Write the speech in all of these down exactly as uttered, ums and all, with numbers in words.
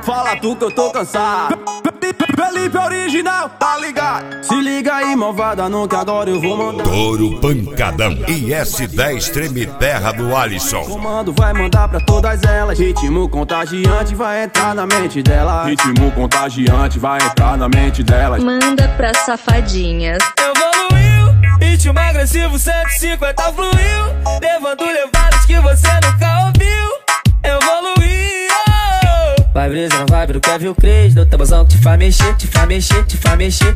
Fala tu que eu tô cansado. Felipe original, tá ligado? Se liga aí, malvada, no que agora eu vou mandar. Touro Pancadão e S dez Treme Terra do Alisson. Comando vai mandar pra todas elas. Ritmo contagiante vai entrar na mente delas. Ritmo contagiante vai entrar na mente delas. Manda pra safadinhas. Evoluiu, ritmo agressivo cento e cinquenta fluiu, levando levadas que você nunca ouviu. Evoluiu. Vai brisa na vibe do Kevin Cres, do tabuzão que te faz mexer, te faz mexer, te faz mexer.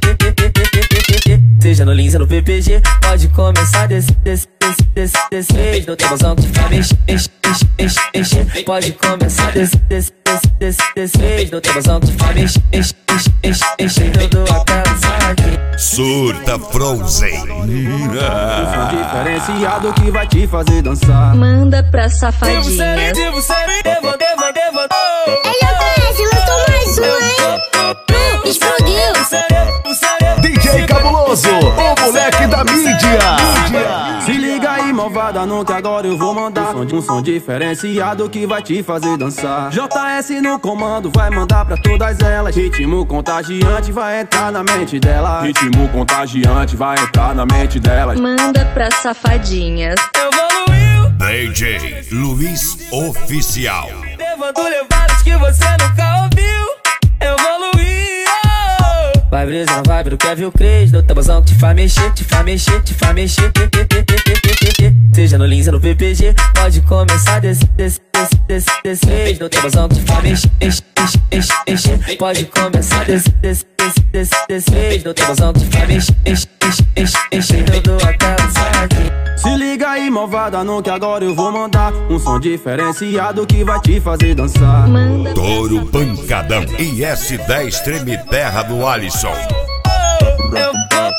Seja no Lins ou no P P G, pode começar desse, desse, desse, desse, desse vez. Do tabuzão que te faz mexer, mexer, mexer, mexer. Pode começar desse, desse, desse, desse, desse vez. Do tabuzão que te faz mexer, mexer, mexer, mexer. Eu dou aquela saque. Surta Frozen. Um som diferenciado que vai te fazer dançar. Manda pra safadinhas. Devo ser, devo, devo, devo. Ele oferece, lançou mais um, hein? Explodiu. D J Cabuloso, o moleque da mídia. Se liga aí, malvada, no que agora eu vou mandar. Um som, um som diferenciado que vai te fazer dançar. J S no comando vai mandar pra todas elas. Ritmo contagiante vai entrar na mente delas. Ritmo contagiante vai entrar na mente delas. Manda pra safadinhas. Evoluiu, D J Luiz Oficial. levando levadas que você nunca ouviu. Evoluiu. Vai brisa na vibe do Kevin Cres, do tabuzão que te faz mexer, te faz mexer, te faz mexer. Seja no Lins ou no P P G, pode começar desse, desse, desse, desse, desse vez. Do tabuzão que te faz mexer, mexer, mexer, mexer. Pode começar desse, desse, desse, desse, desse vez. Do tabuzão que te faz mexer, mexer, mexer, mexer. Eu dou aquela saque. Se liga aí, malvada, no que agora eu vou mandar. Um som diferenciado que vai te fazer dançar. Manda Touro Pancadão e S dez Treme Terra do Alisson. Eu, eu,